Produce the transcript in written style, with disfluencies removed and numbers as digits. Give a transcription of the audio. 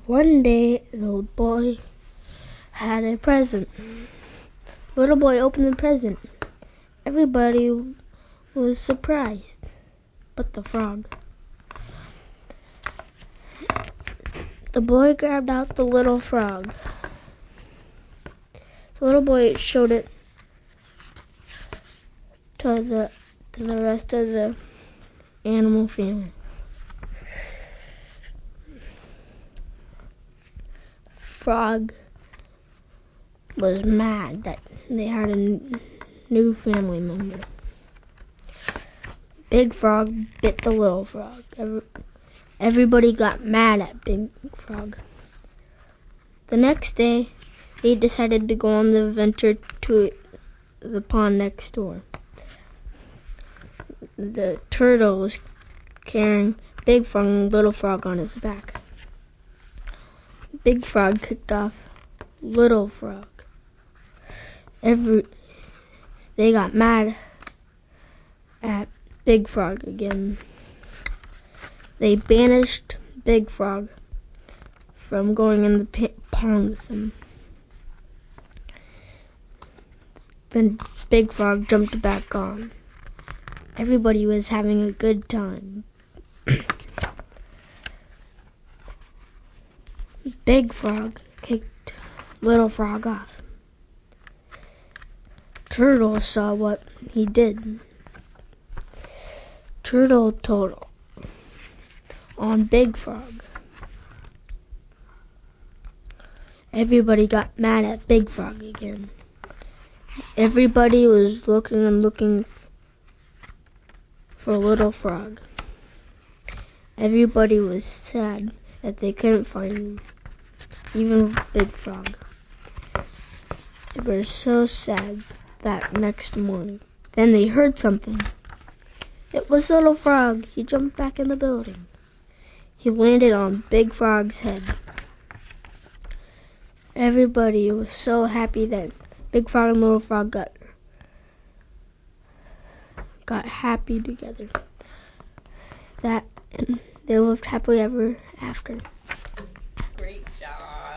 One day, the little boy had a present. The little boy opened the present. Everybody was surprised, but the frog. The boy grabbed out the little frog. The little boy showed it to the rest of the animal family. Frog was mad that they had a new family member. Big Frog bit the little frog. Everybody got mad at Big Frog. The next day, they decided to go on the adventure to the pond next door. The turtle was carrying Big Frog and Little Frog on his back. Big Frog kicked off Little Frog. They got mad at Big Frog again. They banished Big Frog from going in the pond with them. Then Big Frog jumped back on. Everybody was having a good time. Big Frog kicked Little Frog off. Turtle saw what he did. Turtle told on Big Frog. Everybody got mad at Big Frog again. Everybody was looking for Little Frog. Everybody was sad that they couldn't find him. Even Big Frog. They were so sad that next morning. Then they heard something. It was Little Frog. He jumped back in the building. He landed on Big Frog's head. Everybody was so happy that Big Frog and Little Frog got happy together. And they lived happily ever after.